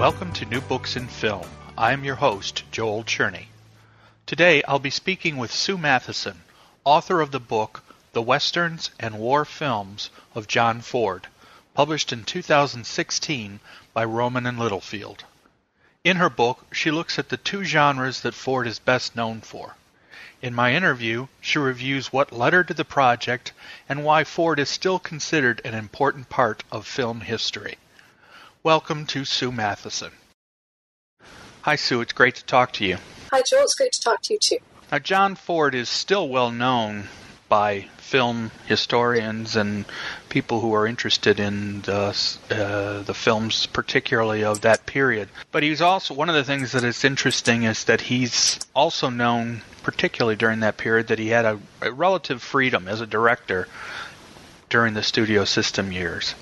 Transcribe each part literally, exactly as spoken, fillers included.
Welcome to New Books in Film. I'm your host, Joel Cherney. Today I'll be speaking with Sue Matheson, author of the book The Westerns and War Films of John Ford, published in two thousand sixteen by Rowman and Littlefield. In her book, she looks at the two genres that Ford is best known for. In my interview, she reviews what led her to the project and why Ford is still considered an important part of film history. Welcome to Sue Matheson. Hi, Sue. It's great to talk to you. Hi, Joel. It's great to talk to you, too. Now, John Ford is still well known by film historians and people who are interested in the, uh, the films, particularly of that period. But he's also, one of the things that is interesting is that he's also known, particularly during that period, that he had a, a relative freedom as a director during the studio system years.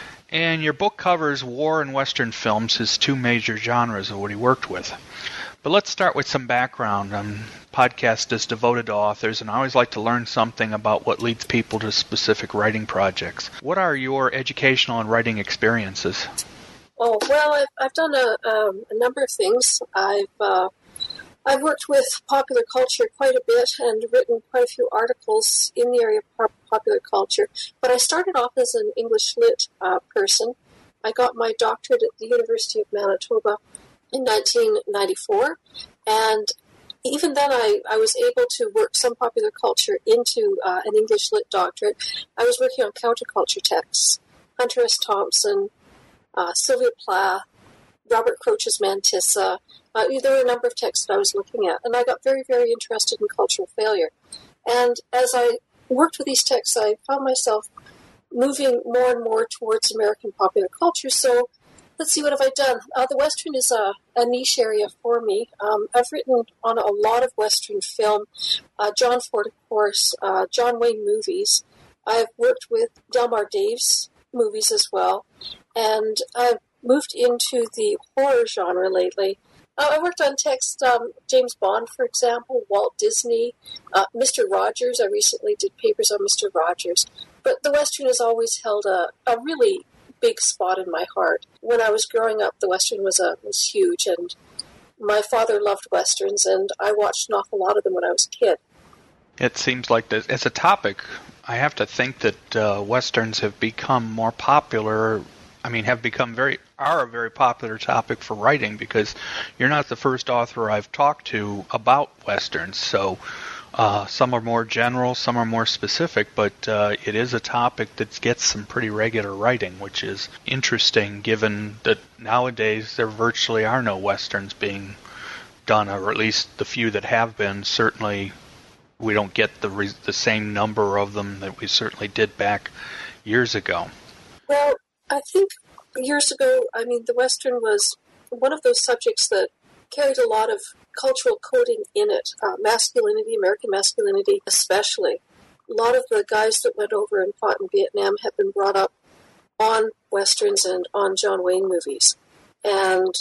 And your book covers war and Western films, his two major genres of what he worked with. But let's start with some background. Um, podcast is devoted to authors, and I always like to learn something about what leads people to specific writing projects. What are your educational and writing experiences? Oh, well, I've, I've done a, um, a number of things. I've uh, I've worked with popular culture quite a bit and written quite a few articles in the area of pop- popular culture. But I started off as an English lit uh, person. I got my doctorate at the University of Manitoba in nineteen ninety-four, and even then I, I was able to work some popular culture into uh, an English lit doctorate. I was working on counterculture texts, Hunter S. Thompson, uh, Sylvia Plath, Robert Croce's Mantissa. Uh, there were a number of texts that I was looking at, and I got very, very interested in cultural failure. And as I worked with these texts, I found myself moving more and more towards American popular culture. So let's see, what have I done? Uh, the Western is a, a niche area for me. Um, I've written on a lot of Western film, uh, John Ford, of course, uh, John Wayne movies. I've worked with Delmar Daves movies as well, and I've moved into the horror genre lately. Uh, I worked on text, um, James Bond, for example, Walt Disney, uh, Mister Rogers. I recently did papers on Mister Rogers. But the Western has always held a, a really big spot in my heart. When I was growing up, the Western was a, was huge, and my father loved Westerns, and I watched an awful lot of them when I was a kid. It seems like that as a topic, I have to think that uh, Westerns have become more popular. I mean, have become very, are a very popular topic for writing, because you're not the first author I've talked to about Westerns. So uh, some are more general, some are more specific, but uh, it is a topic that gets some pretty regular writing, which is interesting given that nowadays there virtually are no Westerns being done, or at least the few that have been. Certainly we don't get the re- the same number of them that we certainly did back years ago. Well, I think years ago, I mean, the Western was one of those subjects that carried a lot of cultural coding in it, uh, masculinity, American masculinity especially. A lot of the guys that went over and fought in Vietnam have been brought up on Westerns and on John Wayne movies, and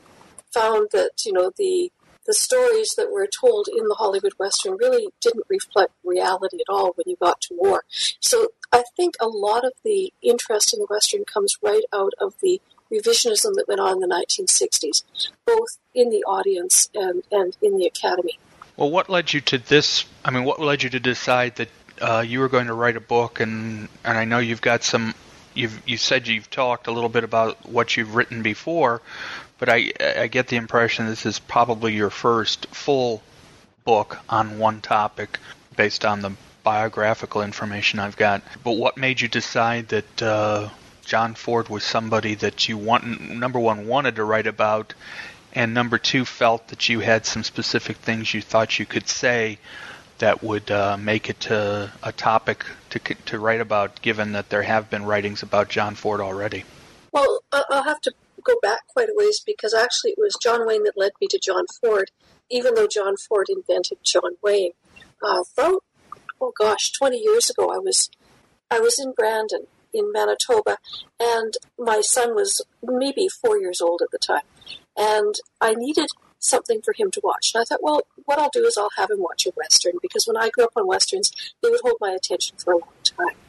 found that, you know, the the stories that were told in the Hollywood Western really didn't reflect reality at all when you got to war. So I think a lot of the interest in the Western comes right out of the revisionism that went on in the nineteen sixties, both in the audience and, and in the Academy. Well, what led you to this? I mean, what led you to decide that uh, you were going to write a book? And, and I know you've got some, you've you said you've talked a little bit about what you've written before, but I, I get the impression this is probably your first full book on one topic based on the biographical information I've got. But what made you decide that uh, John Ford was somebody that you want, number one, wanted to write about, and number two, felt that you had some specific things you thought you could say that would uh, make it to a topic to to write about, given that there have been writings about John Ford already? Well, I'll have to go back quite a ways, because actually it was John Wayne that led me to John Ford, even though John Ford invented John Wayne. Uh, about, oh gosh, twenty years ago, I was I was in Brandon, in Manitoba, and my son was maybe four years old at the time, and I needed something for him to watch. And I thought, well, what I'll do is I'll have him watch a Western, because when I grew up on Westerns, they would hold my attention for a long time.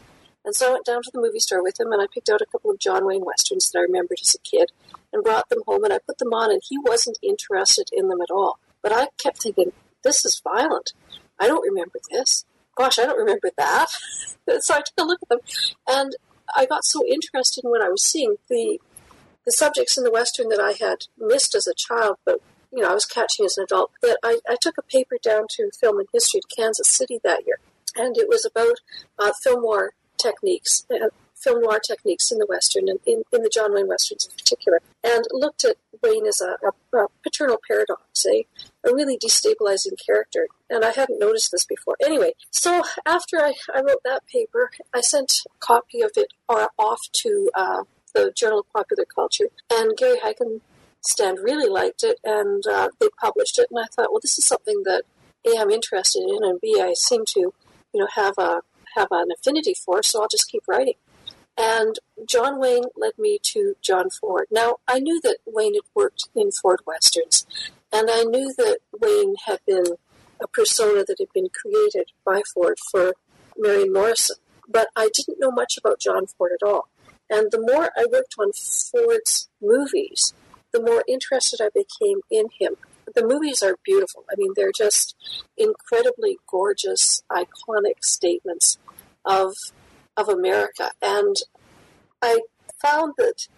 And so I went down to the movie store with him, and I picked out a couple of John Wayne Westerns that I remembered as a kid and brought them home, and I put them on, and he wasn't interested in them at all. But I kept thinking, this is violent. I don't remember this. Gosh, I don't remember that. So I took a look at them, and I got so interested in what I was seeing. The the subjects in the Western that I had missed as a child, but you know, I was catching as an adult, that I, I took a paper down to Film and History to Kansas City that year, and it was about uh, film noir techniques, uh, film noir techniques in the Western, and in, in the John Wayne Westerns in particular, and looked at Wayne as a, a, a paternal paradox, a, a really destabilizing character, and I hadn't noticed this before. Anyway, so after I, I wrote that paper, I sent a copy of it off to uh, the Journal of Popular Culture, and Gary Heikenstand really liked it, and uh, they published it, and I thought, well, this is something that A, I'm interested in, and B, I seem to, you know, have a have an affinity for, so I'll just keep writing. And John Wayne led me to John Ford. Now, I knew that Wayne had worked in Ford Westerns, and I knew that Wayne had been a persona that had been created by Ford for Marion Morrison, but I didn't know much about John Ford at all. And the more I worked on Ford's movies, the more interested I became in him. The movies are beautiful. I mean, they're just incredibly gorgeous, iconic statements of of America. And I found that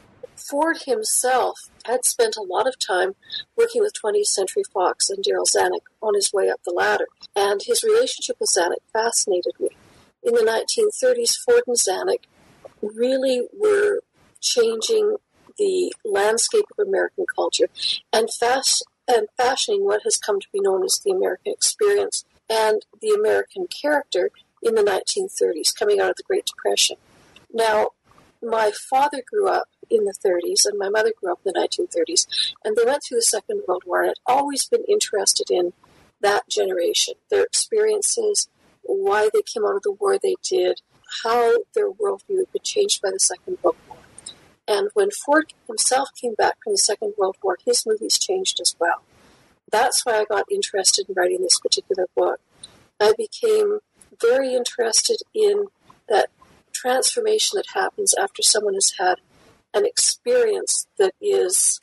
Ford himself had spent a lot of time working with twentieth Century Fox and Darryl Zanuck on his way up the ladder. And his relationship with Zanuck fascinated me. In the nineteen thirties, Ford and Zanuck really were changing the landscape of American culture and fast and fashioning what has come to be known as the American experience and the American character in the nineteen thirties, coming out of the Great Depression. Now, my father grew up in the thirties, and my mother grew up in the nineteen thirties, and they went through the Second World War, and I'd always been interested in that generation, their experiences, why they came out of the war they did, how their worldview had been changed by the Second World War. And when Ford himself came back from the Second World War, his movies changed as well. That's why I got interested in writing this particular book. I became very interested in that transformation that happens after someone has had an experience that is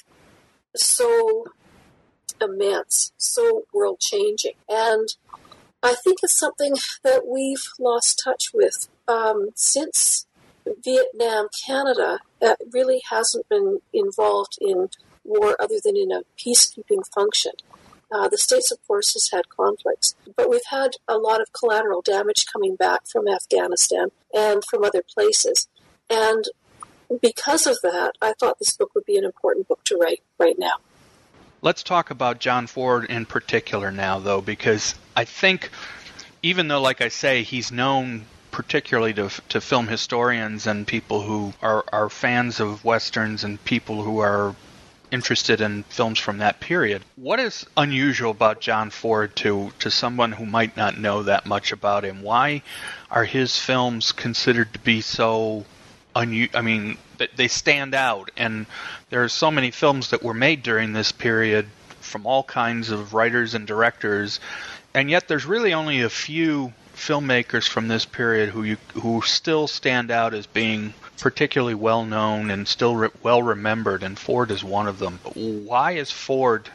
so immense, so world-changing. And I think it's something that we've lost touch with. Um, since Vietnam, Canada uh, really hasn't been involved in war other than in a peacekeeping function. Uh, the States, of course, has had conflicts, but we've had a lot of collateral damage coming back from Afghanistan and from other places. And because of that, I thought this book would be an important book to write right now. Let's talk about John Ford in particular now, though, because I think, even though, like I say, he's known particularly to to film historians and people who are, are fans of Westerns and people who are interested in films from that period. What is unusual about John Ford to, to someone who might not know that much about him? Why are his films considered to be so unusual? I mean, they stand out, and there are so many films that were made during this period from all kinds of writers and directors, and yet there's really only a few filmmakers from this period who you, who still stand out as being particularly well known and still re- well remembered, and Ford is one of them. Why is Ford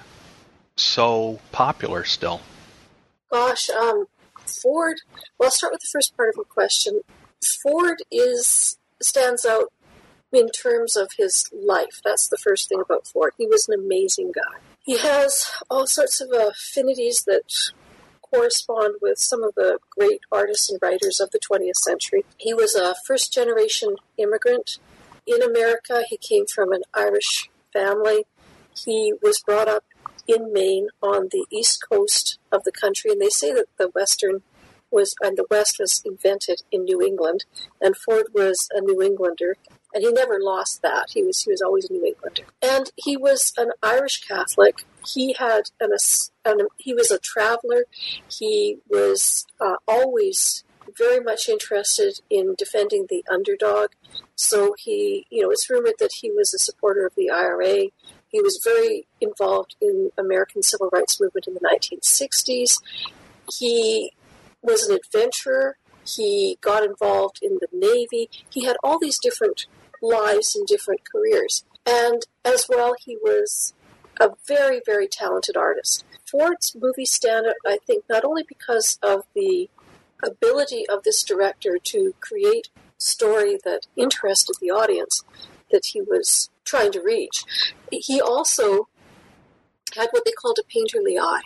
so popular still? Gosh, um, Ford. Well, I'll start with the first part of your question. Ford is stands out in terms of his life. That's the first thing about Ford. He was an amazing guy. He has all sorts of affinities that correspond with some of the great artists and writers of the twentieth century. He was a first-generation immigrant in America. He came from an Irish family. He was brought up in Maine on the east coast of the country, and they say that the Western was, and the West was invented in New England, and Ford was a New Englander, and he never lost that. He was he was always a New Englander. And he was an Irish Catholic. He had an, an he was a traveler. He was uh, always very much interested in defending the underdog. So he, you know, it's rumored that he was a supporter of the I R A. He was very involved in American civil rights movement in the nineteen sixties. He was an adventurer. he got involved in the Navy. He had all these different lives and different careers. And as well, he was a very, very talented artist. Ford's movies stand out, I think, not only because of the ability of this director to create a story that interested the audience that he was trying to reach. He also had what they called a painterly eye.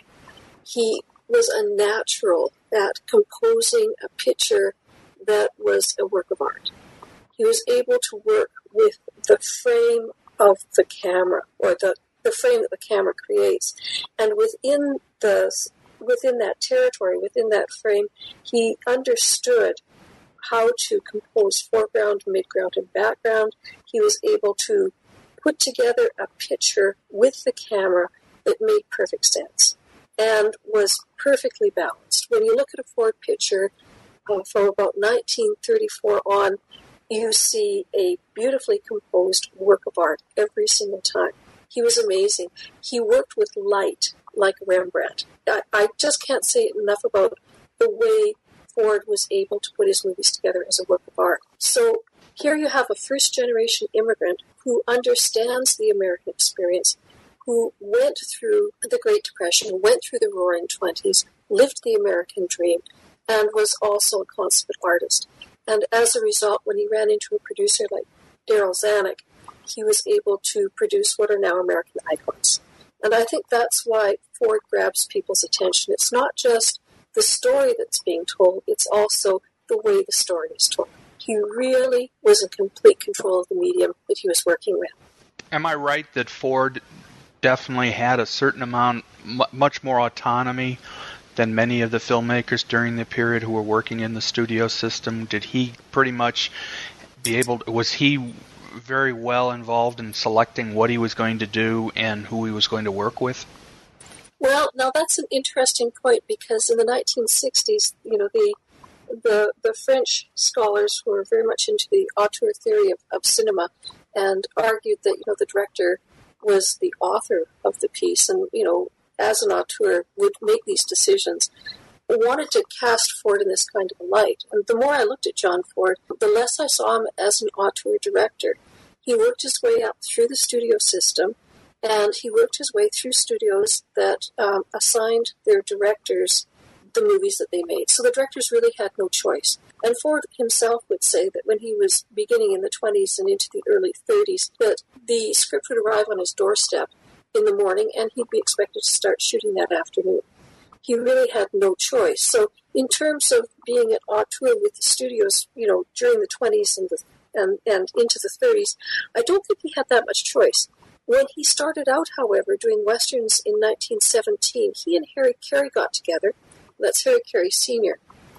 He was a natural at composing a picture that was a work of art. He was able to work with the frame of the camera, or the, the frame that the camera creates. And within the within that territory, within that frame, he understood how to compose foreground, midground, and background. He was able to put together a picture with the camera that made perfect sense and was perfectly balanced. When you look at a Ford picture uh, from about nineteen thirty-four on, you see a beautifully composed work of art every single time. He was amazing. He worked with light like Rembrandt. I, I just can't say enough about the way Ford was able to put his movies together as a work of art. So here you have a first-generation immigrant who understands the American experience, who went through the Great Depression, went through the Roaring Twenties, lived the American dream, and was also a consummate artist. And as a result, when he ran into a producer like Darryl Zanuck, he was able to produce what are now American icons. And I think that's why Ford grabs people's attention. It's not just the story that's being told, it's also the way the story is told. He really was in complete control of the medium that he was working with. Am I right that Ford definitely had a certain amount, much more autonomy than many of the filmmakers during the period who were working in the studio system? Did he pretty much be able to, was he very well involved in selecting what he was going to do and who he was going to work with? Well, now that's an interesting point, because in the nineteen sixties, you know, the the, the French scholars were very much into the auteur theory of, of cinema and argued that, you know, the director was the author of the piece and, you know, as an auteur would make these decisions. I wanted to cast Ford in this kind of a light. And the more I looked at John Ford, the less I saw him as an auteur director. He worked his way up through the studio system, and he worked his way through studios that um, assigned their directors the movies that they made. So the directors really had no choice. And Ford himself would say that when he was beginning in the twenties and into the early thirties, that the script would arrive on his doorstep in the morning, and he'd be expected to start shooting that afternoon. He really had no choice. So in terms of being an auteur with the studios, you know, during the twenties and, the, and, and into the thirties, I don't think he had that much choice. When he started out, however, doing westerns in nineteen seventeen, he and Harry Carey got together. That's Harry Carey Senior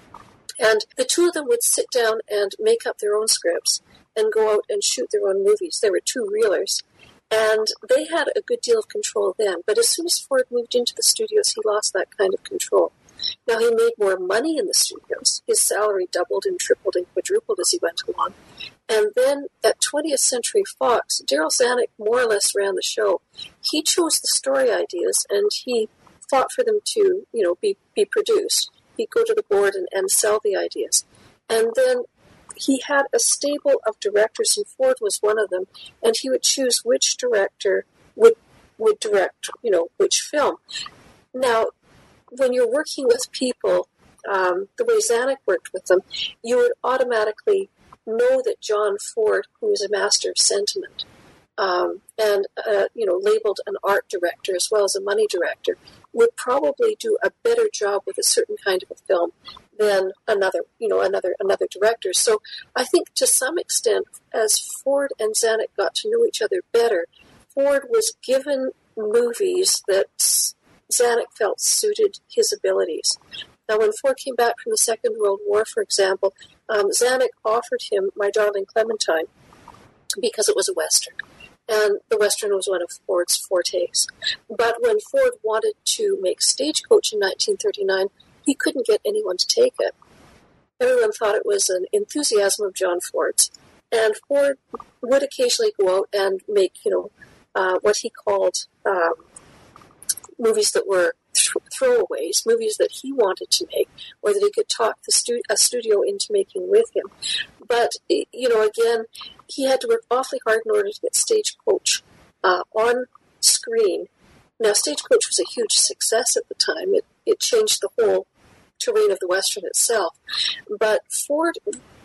And the two of them would sit down and make up their own scripts and go out and shoot their own movies. They were two reelers. And they had a good deal of control then. But as soon as Ford moved into the studios, he lost that kind of control. Now, he made more money in the studios. His salary doubled and tripled and quadrupled as he went along. And then at twentieth Century Fox, Darryl Zanuck more or less ran the show. He chose the story ideas, and he fought for them to, you know, be, be produced. He'd go to the board and, and sell the ideas. And then he had a stable of directors, and Ford was one of them, and he would choose which director would would direct, you know, which film. Now, when you're working with people, um, the way Zanuck worked with them, you would automatically know that John Ford, who was a master of sentiment, um, and, uh, you know, labeled an art director as well as a money director, would probably do a better job with a certain kind of a film than another, you know, another another director. So I think to some extent, as Ford and Zanuck got to know each other better, Ford was given movies that Zanuck felt suited his abilities. Now, when Ford came back from the Second World War, for example, um, Zanuck offered him My Darling Clementine because it was a Western. And the Western was one of Ford's fortes. But when Ford wanted to make Stagecoach in nineteen thirty-nine, he couldn't get anyone to take it. Everyone thought it was an enthusiasm of John Ford's. And Ford would occasionally go out and make, you know, uh, what he called um, movies that were th- throwaways, movies that he wanted to make, or that he could talk the stu- a studio into making with him. But, you know, again, he had to work awfully hard in order to get Stagecoach uh, on screen. Now, Stagecoach was a huge success at the time. It, it changed the whole terrain of the Western itself. But Ford,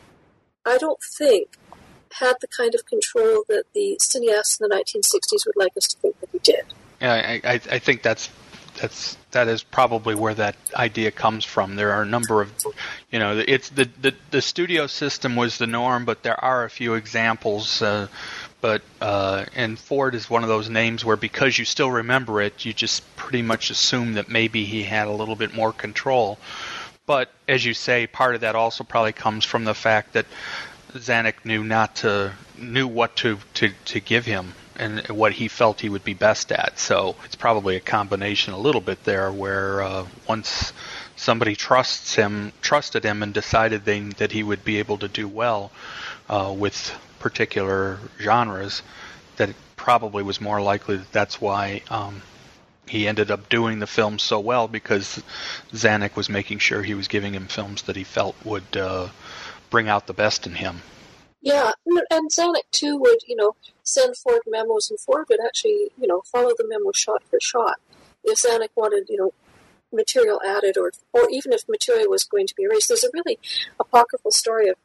I don't think, had the kind of control that the cineasts in the nineteen sixties would like us to think that he did. Yeah, I, I, I think that's that's that is probably where that idea comes from. There are a number of, you know, it's the the, the studio system was the norm, but there are a few examples. Uh, but uh, and Ford is one of those names where because you still remember it, you just pretty much assume that maybe he had a little bit more control. But as you say, part of that also probably comes from the fact that Zanuck knew not to knew what to, to, to give him and what he felt he would be best at. So it's probably a combination a little bit there where uh, once somebody trusts him, trusted him and decided they, that he would be able to do well uh, with particular genres, that it probably was more likely that that's why um, he ended up doing the film so well, because Zanuck was making sure he was giving him films that he felt would uh, bring out the best in him. Yeah, and Zanuck, too, would, you know, send Ford memos, and Ford would actually, you know, follow the memo shot for shot. If Zanuck wanted, you know, material added, or or even if material was going to be erased. There's a really apocryphal story of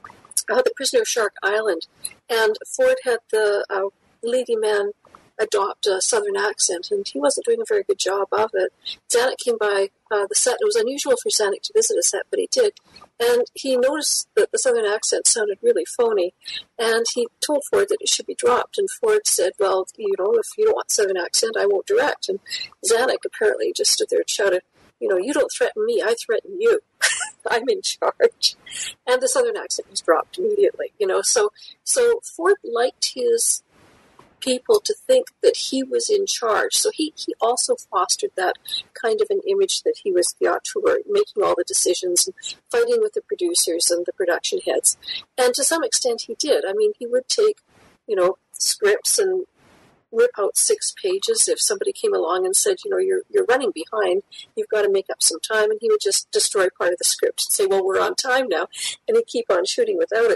uh, the Prisoner of Shark Island, and Ford had the uh, leading man adopt a southern accent, and he wasn't doing a very good job of it. Zanuck came by uh, the set. It was unusual for Zanuck to visit a set, but he did. And he noticed that the southern accent sounded really phony, and he told Ford that it should be dropped. And Ford said, well, you know, if you don't want southern accent, I won't direct. And Zanuck apparently just stood there and shouted, you know, you don't threaten me, I threaten you. I'm in charge. And the southern accent was dropped immediately, you know. So, so Ford liked his people to think that he was in charge. So he, he also fostered that kind of an image that he was the auteur, making all the decisions and fighting with the producers and the production heads. And to some extent he did. I mean, he would take, you know, scripts and rip out six pages if somebody came along and said, you know, you're you're running behind, you've got to make up some time, and he would just destroy part of the script and say, well, we're on time now, and he'd keep on shooting without it.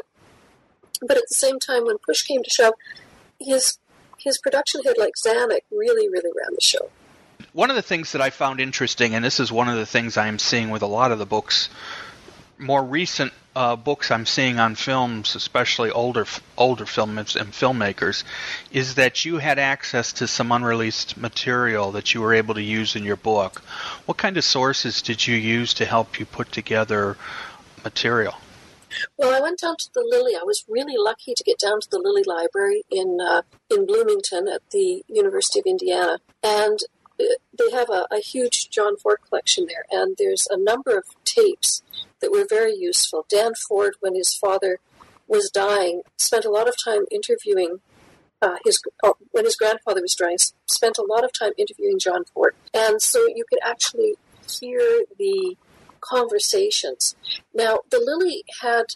But at the same time, when push came to shove, his his production head, like Zanuck, really, really ran the show. One of the things that I found interesting, and this is one of the things I'm seeing with a lot of the books, more recent uh, books I'm seeing on films, especially older older films and filmmakers, is that you had access to some unreleased material that you were able to use in your book. What kind of sources did you use to help you put together material? Well, I went down to the Lilly. I was really lucky to get down to the Lilly Library in uh, in Bloomington at the University of Indiana. And they have a, a huge John Ford collection there. And there's a number of tapes that were very useful. Dan Ford, when his father was dying, spent a lot of time interviewing uh, his, oh, when his grandfather was dying, spent a lot of time interviewing John Ford. And so you could actually hear the conversations. Now, the Lilly had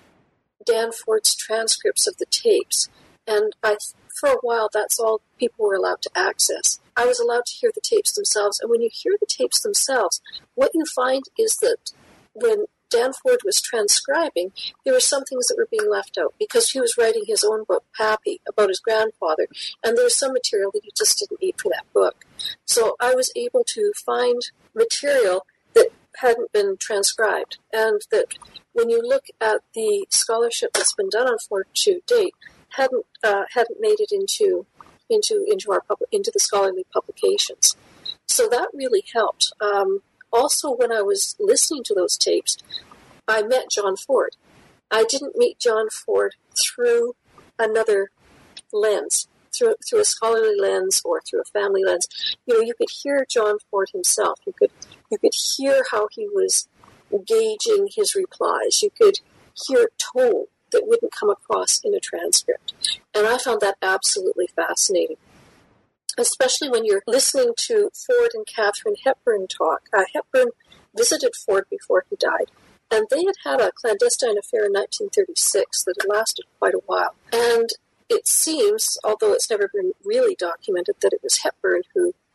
Dan Ford's transcripts of the tapes, and I, for a while, that's all people were allowed to access. I was allowed to hear the tapes themselves, and when you hear the tapes themselves, what you find is that when Dan Ford was transcribing, there were some things that were being left out, because he was writing his own book, Pappy, about his grandfather, and there was some material that he just didn't need for that book. So I was able to find material that hadn't been transcribed, and that when you look at the scholarship that's been done on Ford to date, hadn't uh, hadn't made it into into into our pub- into the scholarly publications. So that really helped. Um, also, when I was listening to those tapes, I met John Ford. I didn't meet John Ford through another lens, through through a scholarly lens or through a family lens. You know, you could hear John Ford himself. You could you could hear how he was gauging his replies. You could hear tone that wouldn't come across in a transcript. And I found that absolutely fascinating, especially when you're listening to Ford and Katharine Hepburn talk. Uh, Hepburn visited Ford before he died, and they had had a clandestine affair in nineteen thirty-six that had lasted quite a while. And it seems, although it's never been really documented, that it was Hepburn who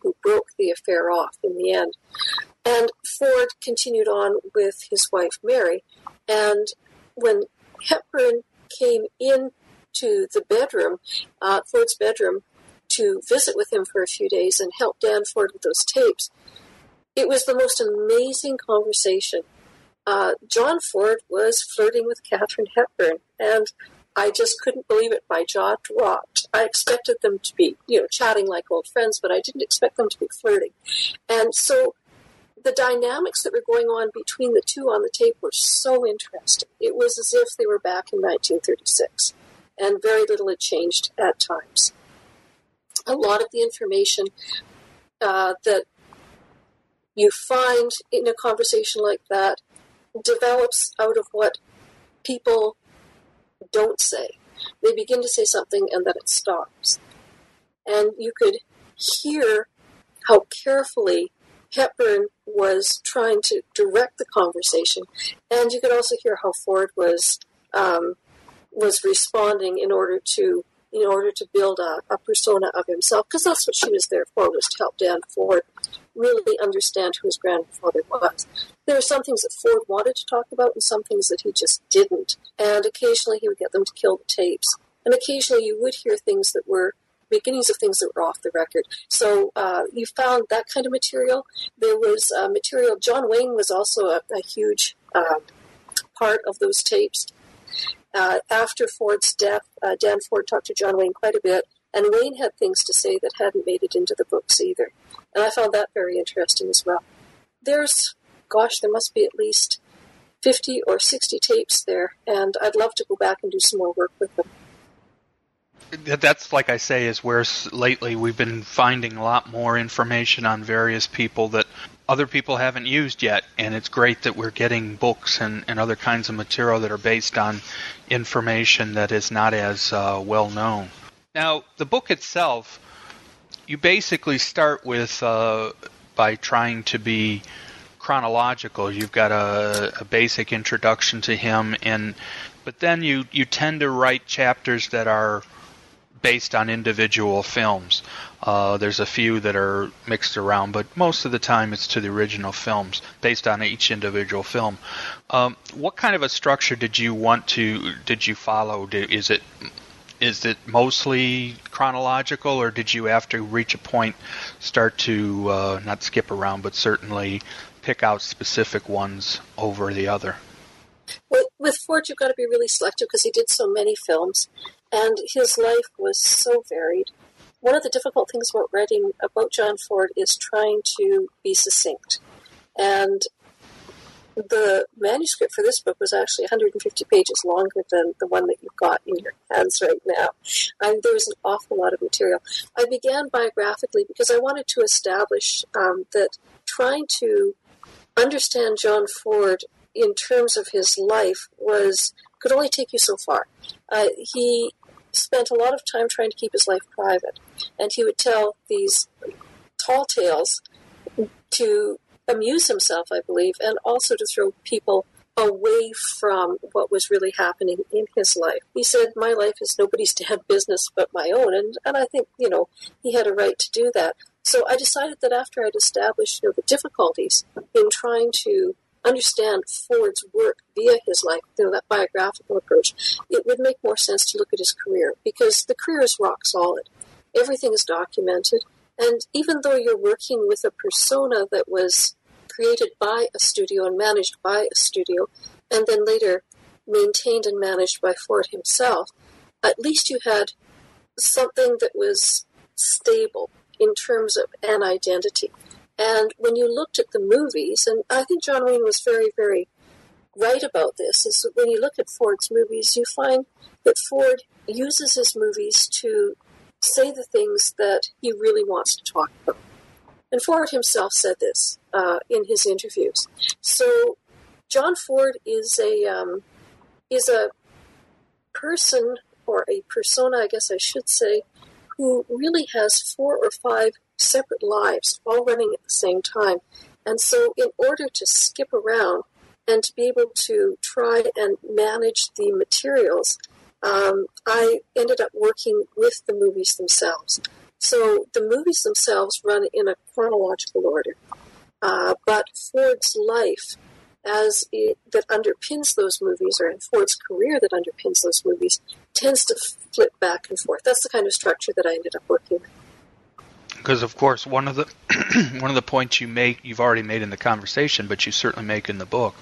who broke the affair off in the end. And Ford continued on with his wife, Mary. And when Hepburn came into the bedroom, uh, Ford's bedroom, to visit with him for a few days and help Dan Ford with those tapes, it was the most amazing conversation. Uh, John Ford was flirting with Katharine Hepburn, and I just couldn't believe it. My jaw dropped. I expected them to be, you know, chatting like old friends, but I didn't expect them to be flirting. And so the dynamics that were going on between the two on the tape were so interesting. It was as if they were back in nineteen thirty-six, and very little had changed at times. A lot of the information uh, that you find in a conversation like that develops out of what people don't say. They begin to say something and then it stops. And you could hear how carefully Hepburn was trying to direct the conversation, and you could also hear how Ford was um, was responding in order to in order to build a, a persona of himself, because that's what she was there for, was to help Dan Ford really understand who his grandfather was. There were some things that Ford wanted to talk about and some things that he just didn't. And occasionally he would get them to kill the tapes. And occasionally you would hear things that were beginnings of things that were off the record. So uh, you found that kind of material. There was uh, material. John Wayne was also a, a huge uh, part of those tapes. Uh, after Ford's death, uh, Dan Ford talked to John Wayne quite a bit, and Wayne had things to say that hadn't made it into the books either. And I found that very interesting as well. There's, gosh, there must be at least fifty or sixty tapes there, and I'd love to go back and do some more work with them. That's, like I say, is where lately we've been finding a lot more information on various people that other people haven't used yet, and it's great that we're getting books and, and other kinds of material that are based on information that is not as uh, well known. Now, the book itself, you basically start with uh, by trying to be chronological. You've got a, a basic introduction to him, and but then you, you tend to write chapters that are based on individual films. Uh, there's a few that are mixed around, but most of the time it's to the original films, based on each individual film. Um, what kind of a structure did you want to, did you follow? Did, is it is it mostly chronological, or did you, after reach a point, start to uh, not skip around, but certainly pick out specific ones over the other? With, with Ford, you've got to be really selective because he did so many films, and his life was so varied. One of the difficult things about writing about John Ford is trying to be succinct. And the manuscript for this book was actually one hundred fifty pages longer than the one that you've got in your hands right now. And there was an awful lot of material. I began biographically because I wanted to establish um, that trying to understand John Ford in terms of his life was could only take you so far. Uh, he spent a lot of time trying to keep his life private, and he would tell these tall tales to amuse himself, I believe, and also to throw people away from what was really happening in his life. He said, my life is nobody's damn business but my own, and, and I think, you know, he had a right to do that. So I decided that after I'd established, you know, the difficulties in trying to understand Ford's work via his life, you know, that biographical approach, it would make more sense to look at his career, because the career is rock solid. Everything is documented, and even though you're working with a persona that was created by a studio and managed by a studio, and then later maintained and managed by Ford himself, at least you had something that was stable in terms of an identity. And when you looked at the movies, and I think John Wayne was very, very right about this, is that when you look at Ford's movies, you find that Ford uses his movies to say the things that he really wants to talk about. And Ford himself said this uh, in his interviews. So John Ford is a um, is a person, or a persona, I guess I should say, who really has four or five separate lives all running at the same time. And so in order to skip around and to be able to try and manage the materials, um, I ended up working with the movies themselves. So the movies themselves run in a chronological order. Uh, but Ford's life as it, that underpins those movies, or in Ford's career that underpins those movies, tends to flip back and forth. That's the kind of structure that I ended up working with. Because, of course, one of the one of the points you make, you've already made in the conversation, but you certainly make in the book,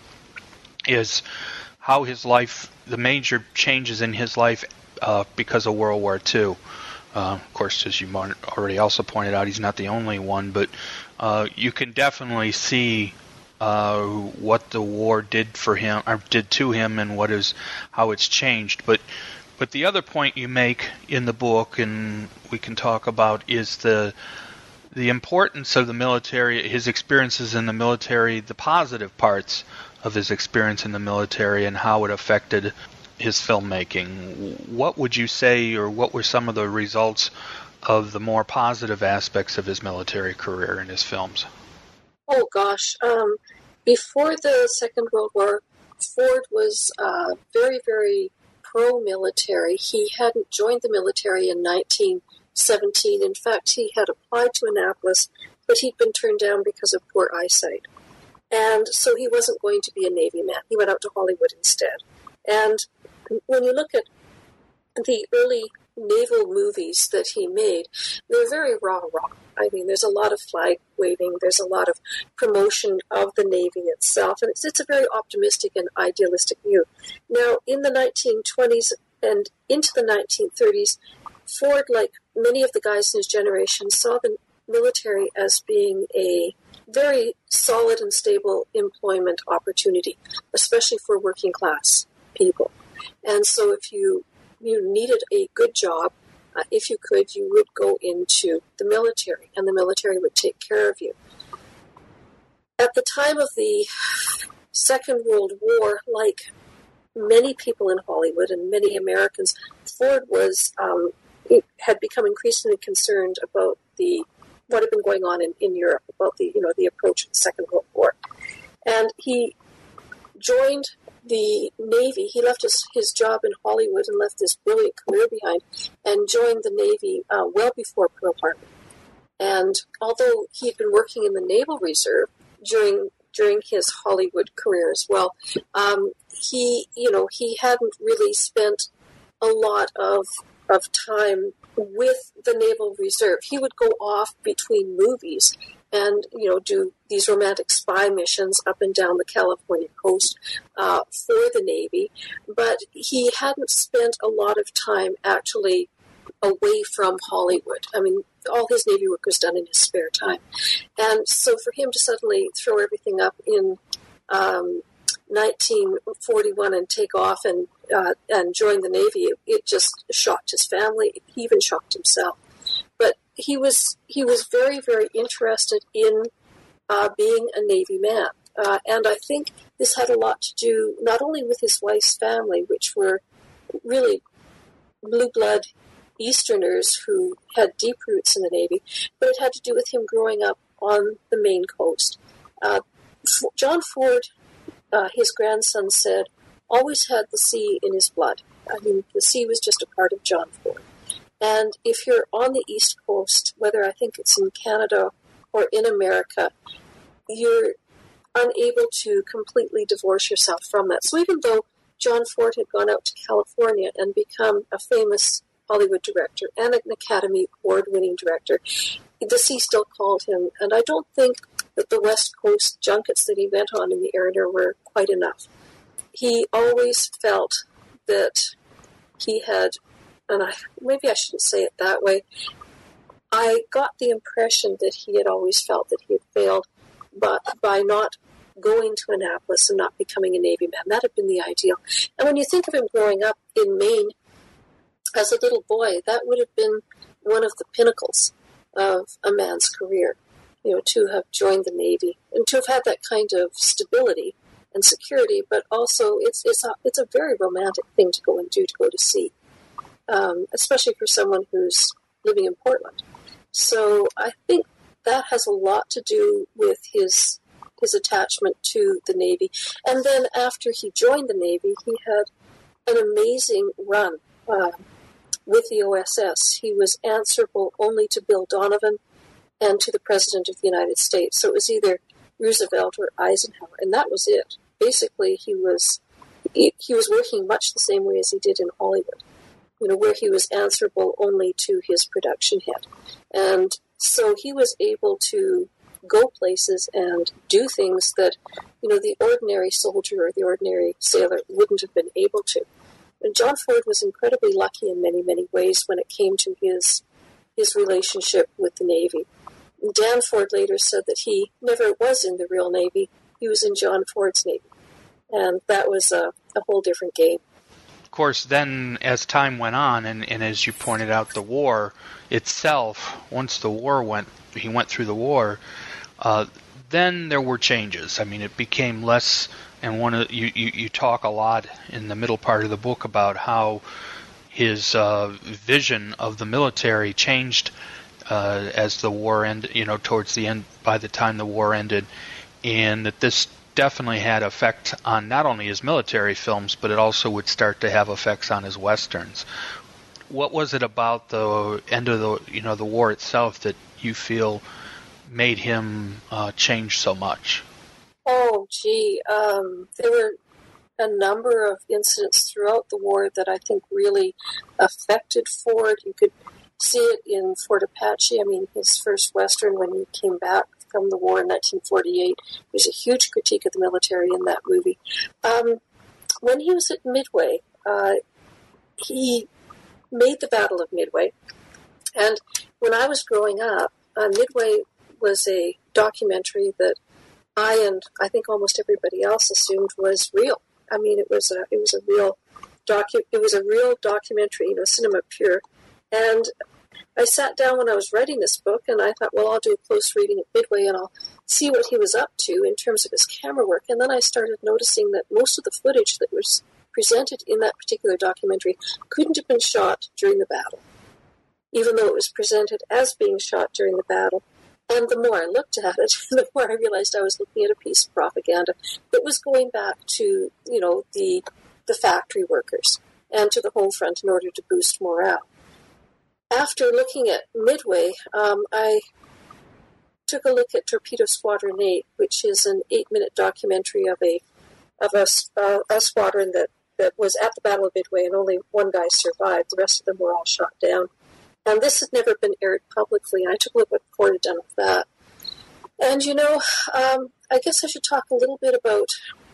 is how his life, the major changes in his life uh, because of World War Two. Uh, of course, as you already also pointed out, he's not the only one, but uh, you can definitely see uh, what the war did for him, or did to him, and what is how it's changed. But but the other point you make in the book, and we can talk about, is the the importance of the military, his experiences in the military, the positive parts of his experience in the military, and how it affected his filmmaking. What would you say, or what were some of the results of the more positive aspects of his military career in his films? Oh gosh, um, before the Second World War, Ford was uh, very, very pro-military. He hadn't joined the military in nineteen seventeen. In fact, he had applied to Annapolis, but he'd been turned down because of poor eyesight. And so he wasn't going to be a Navy man. He went out to Hollywood instead. And when you look at the early naval movies that he made, they're very raw, raw. I mean, there's a lot of flag waving. There's a lot of promotion of the Navy itself. And it's, it's a very optimistic and idealistic view. Now, in the nineteen twenties and into the nineteen thirties, Ford, like many of the guys in his generation, saw the military as being a very solid and stable employment opportunity, especially for working class people. And so if you you needed a good job, uh, if you could, you would go into the military, and the military would take care of you. At the time of the Second World War, like many people in Hollywood and many Americans, Ford was um, it had become increasingly concerned about the what had been going on in, in Europe, about the you know the approach of the Second World War, and he joined the Navy. He left his, his job in Hollywood and left this brilliant career behind, and joined the Navy uh, well before Pearl Harbor. And although he'd been working in the Naval Reserve during during his Hollywood career as well, um, he you know he hadn't really spent a lot of of time with the Naval Reserve. He would go off between movies and, you know, do these romantic spy missions up and down the California coast uh, for the Navy. But he hadn't spent a lot of time actually away from Hollywood. I mean, all his Navy work was done in his spare time. And so for him to suddenly throw everything up in um, nineteen forty-one and take off and uh, and join the Navy, it, it just shocked his family. He even shocked himself. But he was he was very, very interested in uh, being a Navy man. Uh, and I think this had a lot to do not only with his wife's family, which were really blue blood Easterners who had deep roots in the Navy, but it had to do with him growing up on the Maine coast. Uh, John Ford, uh, his grandson said, always had the sea in his blood. I mean, the sea was just a part of John Ford. And if you're on the East Coast, whether I think it's in Canada or in America, you're unable to completely divorce yourself from that. So even though John Ford had gone out to California and become a famous Hollywood director and an Academy Award-winning director, the sea still called him. And I don't think that the West Coast junkets that he went on in the area were quite enough. He always felt that he had, and I, maybe I shouldn't say it that way, I got the impression that he had always felt that he had failed but by not going to Annapolis and not becoming a Navy man. That had been the ideal. And when you think of him growing up in Maine as a little boy, that would have been one of the pinnacles of a man's career, you know, to have joined the Navy and to have had that kind of stability and security, but also it's it's a, it's a very romantic thing to go and do, to go to sea, um, especially for someone who's living in Portland. So I think that has a lot to do with his his attachment to the Navy. And then after he joined the Navy, he had an amazing run uh, with the O S S, he was answerable only to Bill Donovan and to the President of the United States. So it was either Roosevelt or Eisenhower, and that was it. Basically, he was he, he was working much the same way as he did in Hollywood, you know, where he was answerable only to his production head. And so he was able to go places and do things that, you know, the ordinary soldier or the ordinary sailor wouldn't have been able to. And John Ford was incredibly lucky in many, many ways when it came to his his relationship with the Navy. And Dan Ford later said that he never was in the real Navy. He was in John Ford's Navy. And that was a, a whole different game. Of course, then as time went on, and, and as you pointed out, the war itself, once the war went, he went through the war, uh, then there were changes. I mean, it became less, and one of you, you, you talk a lot in the middle part of the book about how his uh, vision of the military changed uh, as the war ended, you know, towards the end, by the time the war ended, and that this definitely had effect on not only his military films, but it also would start to have effects on his westerns. What was it about the end of the, you know, the war itself that you feel made him uh, change so much? Oh, gee, um, there were a number of incidents throughout the war that I think really affected Ford. You could see it in Fort Apache. I mean, his first Western when he came back from the war in nineteen forty-eight. There's a huge critique of the military in that movie. Um, when he was at Midway, uh, he made the Battle of Midway. And when I was growing up, uh, Midway was a documentary that I and I think almost everybody else assumed was real. I mean, it was a it was a real docu it was a real documentary, you know, cinema pure. And I sat down when I was writing this book, and I thought, well, I'll do a close reading of Midway, and I'll see what he was up to in terms of his camera work. And then I started noticing that most of the footage that was presented in that particular documentary couldn't have been shot during the battle, even though it was presented as being shot during the battle. And the more I looked at it, the more I realized I was looking at a piece of propaganda that was going back to, you know, the the factory workers and to the home front in order to boost morale. After looking at Midway, um, I took a look at Torpedo Squadron eight, which is an eight-minute documentary of a of a, uh, a squadron that, that was at the Battle of Midway, and only one guy survived. The rest of them were all shot down. And this had never been aired publicly, and I took a look at what Ford had done with that. And, you know, um, I guess I should talk a little bit about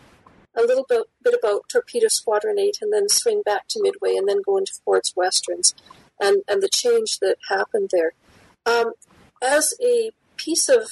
a little bit, bit about Torpedo Squadron eight, and then swing back to Midway, and then go into Ford's Westerns and, and the change that happened there. Um, as a piece of,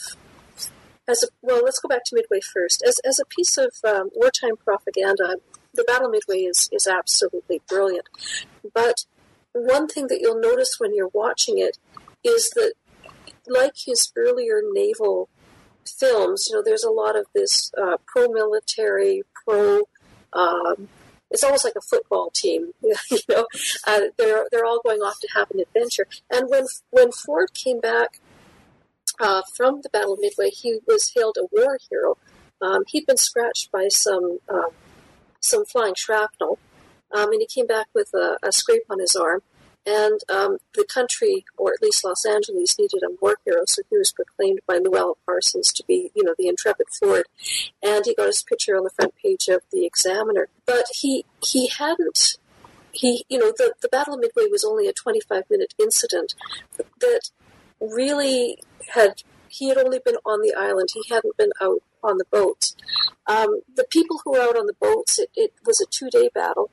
as a, well, let's go back to Midway first. As as a piece of um, wartime propaganda, the Battle of Midway is, is absolutely brilliant. But one thing that you'll notice when you're watching it is that, like his earlier naval films, you know, there's a lot of this uh, pro-military, pro, um, it's almost like a football team, you know, uh, they're they're all going off to have an adventure. And when when Ford came back uh, from the Battle of Midway, he was hailed a war hero. Um, he'd been scratched by some uh, some flying shrapnel. Um, and he came back with a, a scrape on his arm, and um, the country, or at least Los Angeles, needed a war hero, so he was proclaimed by Llewellyn Parsons to be, you know, the intrepid Ford, and he got his picture on the front page of the Examiner. But he he hadn't, he you know, the, the Battle of Midway was only a twenty-five minute incident that really had, he had only been on the island, he hadn't been out on the boats. Um, the people who were out on the boats, it, it was a two-day battle.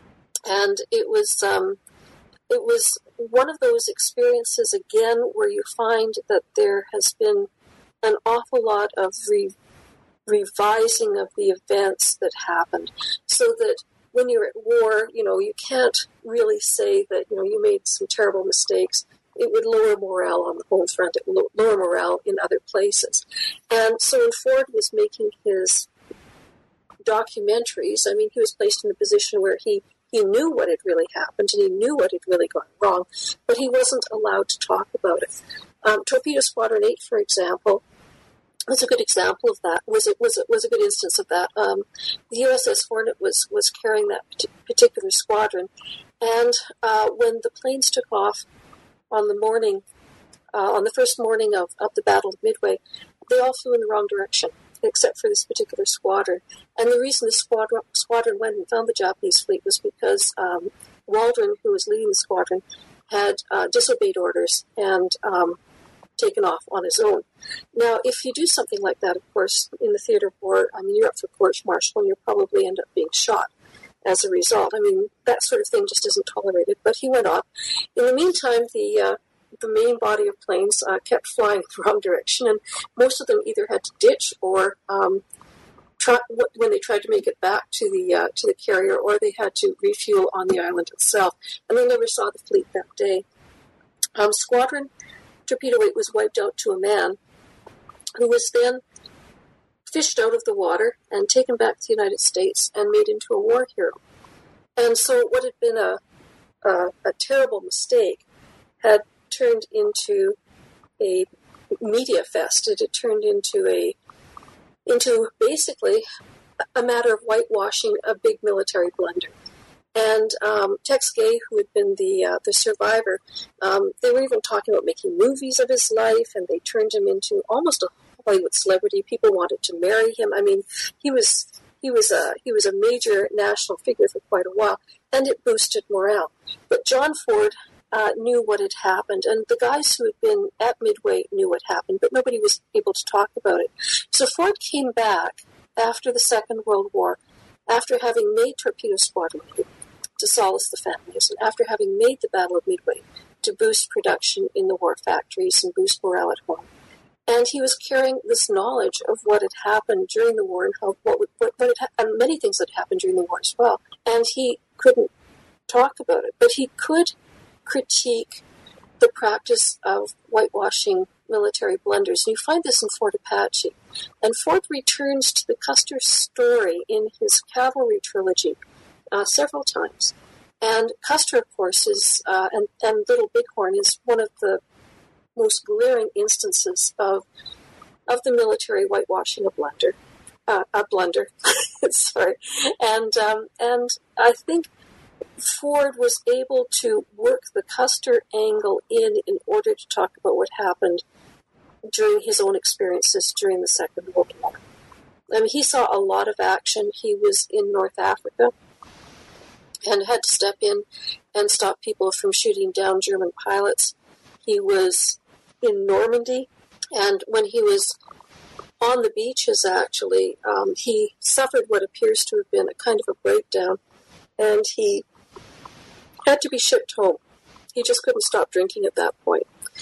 And it was um, it was one of those experiences, again, where you find that there has been an awful lot of re- revising of the events that happened. So that when you're at war, you know, you can't really say that, you know, you made some terrible mistakes. It would lower morale on the home front. It would lower morale in other places. And so when Ford was making his documentaries, I mean, he was placed in a position where he He knew what had really happened, and he knew what had really gone wrong, but he wasn't allowed to talk about it. Um, Torpedo Squadron eight, for example, was a good example of that. Was it was it was a good instance of that. Um, the U S S Hornet was was carrying that particular squadron, and uh, when the planes took off on the morning, uh, on the first morning of, of the Battle of Midway, they all flew in the wrong direction, except for this particular squadron. And the reason the squadron squadron went and found the Japanese fleet was because um, Waldron, who was leading the squadron, had uh, disobeyed orders and um, taken off on his own. Now, if you do something like that, of course, in the theater of war, I mean, you're up for court-martial and you'll probably end up being shot as a result. I mean, that sort of thing just isn't tolerated. But he went off. In the meantime, the uh, the main body of planes uh, kept flying the wrong direction, and most of them either had to ditch or um, try, when they tried to make it back to the uh, to the carrier, or they had to refuel on the island itself, and they never saw the fleet that day. Um, Squadron Torpedo eight was wiped out to a man, who was then fished out of the water and taken back to the United States and made into a war hero. And so what had been a a, a terrible mistake had turned into a media fest. It had turned into a into basically a matter of whitewashing a big military blunder. And um, Tex Gay, who had been the uh, the survivor, um, they were even talking about making movies of his life, and they turned him into almost a Hollywood celebrity. People wanted to marry him. I mean, he was he was a he was a major national figure for quite a while, and it boosted morale. But John Ford uh, knew what had happened, and the guys who had been at Midway knew what happened, but nobody was able to talk about it. So Ford came back after the Second World War, after having made Torpedo Squadron to solace the families, and after having made the Battle of Midway to boost production in the war factories and boost morale at home. And he was carrying this knowledge of what had happened during the war and how what, would, what, what had, and many things that happened during the war as well. And he couldn't talk about it, but he could critique the practice of whitewashing military blunders. And you find this in Fort Apache. And Ford returns to the Custer story in his Cavalry trilogy uh, several times. And Custer, of course, is uh, and, and Little Bighorn is one of the most glaring instances of of the military whitewashing a blunder, uh, a blunder. Sorry, and um, and I think Ford was able to work the Custer angle in in order to talk about what happened during his own experiences during the Second World War. I mean, he saw a lot of action. He was in North Africa and had to step in and stop people from shooting down German pilots. He was in Normandy, and when he was on the beaches, actually, um, he suffered what appears to have been a kind of a breakdown, and he had to be shipped home. He just couldn't stop drinking at that point.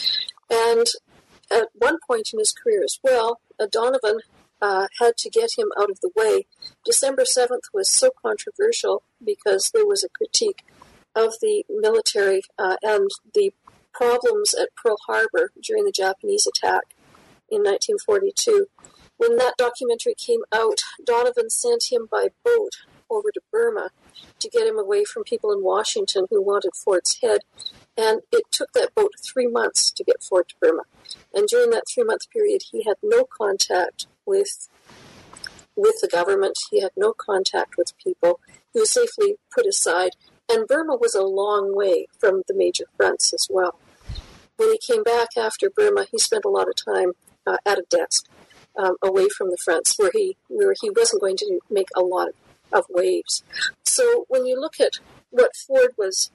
And at one point in his career as well, uh, Donovan uh, had to get him out of the way. December seventh was so controversial because there was a critique of the military uh, and the problems at Pearl Harbor during the Japanese attack in nineteen forty-two. When that documentary came out, Donovan sent him by boat over to Burma to get him away from people in Washington who wanted Ford's head. And it took that boat three months to get Ford to Burma. And during that three-month period, he had no contact with with the government. He had no contact with people. He was safely put aside. And Burma was a long way from the major fronts as well. When he came back after Burma, he spent a lot of time uh, at a desk um, away from the fronts where he where he wasn't going to make a lot of waves. So when you look at what Ford was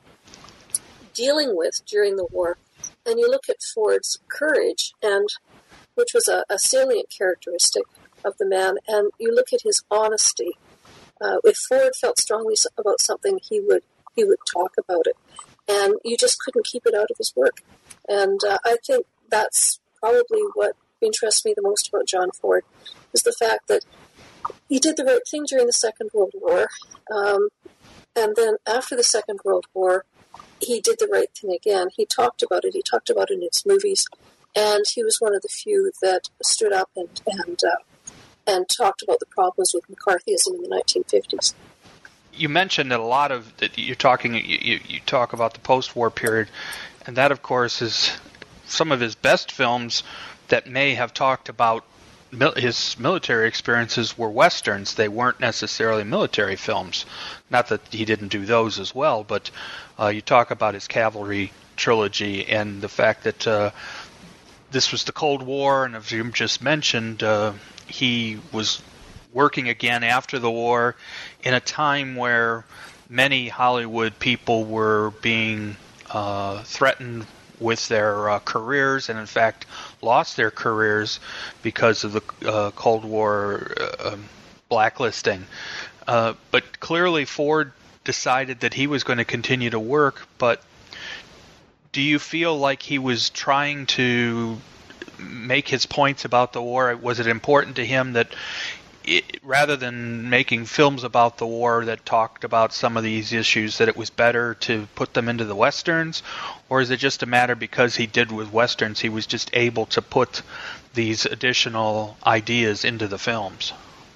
dealing with during the war, and you look at Ford's courage, and which was a, a salient characteristic of the man, and you look at his honesty. Uh, if Ford felt strongly about something, he would he would talk about it, and you just couldn't keep it out of his work. And uh, I think that's probably what interests me the most about John Ford, is the fact that he did the right thing during the Second World War, um, and then after the Second World War, he did the right thing again. He talked about it. He talked about it in his movies, and he was one of the few that stood up and and uh, and talked about the problems with McCarthyism in the nineteen fifties. You mentioned that a lot of that you're talking. You, you, you talk about the post-war period, and that, of course, is some of his best films that may have talked about his military experiences were westerns. They weren't necessarily military films. Not that he didn't do those as well, but uh, you talk about his cavalry trilogy and the fact that uh, this was the Cold War, and as Jim just mentioned, uh, he was working again after the war in a time where many Hollywood people were being uh, threatened with their uh, careers, and in fact lost their careers because of the uh, Cold War uh, blacklisting. Uh, but clearly Ford decided that he was going to continue to work, but do you feel like he was trying to make his points about the war? Was it important to him that it, rather than making films about the war that talked about some of these issues, that it was better to put them into the westerns? Or is it just a matter because he did with westerns, he was just able to put these additional ideas into the films?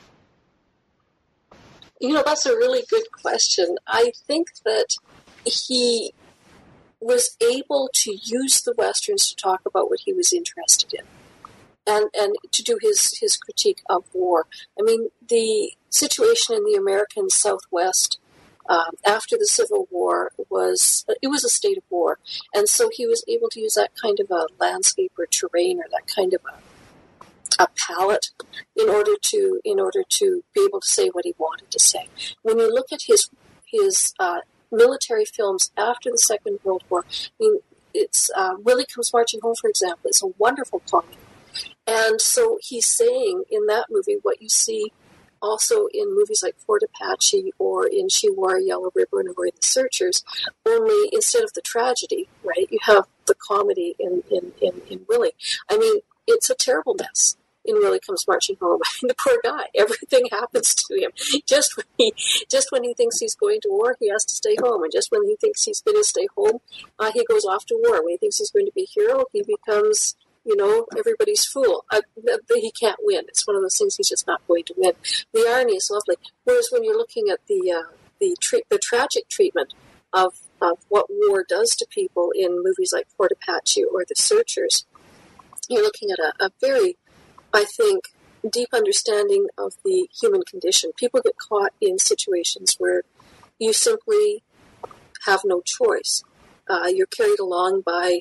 You know, that's a really good question. I think that he was able to use the westerns to talk about what he was interested in. And and to do his, his critique of war. I mean, the situation in the American Southwest um, after the Civil War was, it was a state of war. And so he was able to use that kind of a landscape or terrain or that kind of a, a palette in order to in order to be able to say what he wanted to say. When you look at his, his uh, military films after the Second World War, I mean, it's uh, Willie Comes Marching Home, for example. It's a wonderful comedy. And so he's saying in that movie what you see also in movies like Fort Apache or in She Wore a Yellow Ribbon or in The Searchers, only instead of the tragedy, right, you have the comedy in, in, in, in Willie. I mean, it's a terrible mess in Willie Comes Marching Home. I mean, the poor guy, everything happens to him. Just when he just when he thinks he's going to war, he has to stay home. And just when he thinks he's going to stay home, uh, he goes off to war. When he thinks he's going to be a hero, he becomes, you know, everybody's fool. Uh, he can't win. It's one of those things he's just not going to win. The irony is lovely. Whereas when you're looking at the uh, the tra- the tragic treatment of, of what war does to people in movies like Fort Apache or The Searchers, you're looking at a, a very, I think, deep understanding of the human condition. People get caught in situations where you simply have no choice. Uh, you're carried along by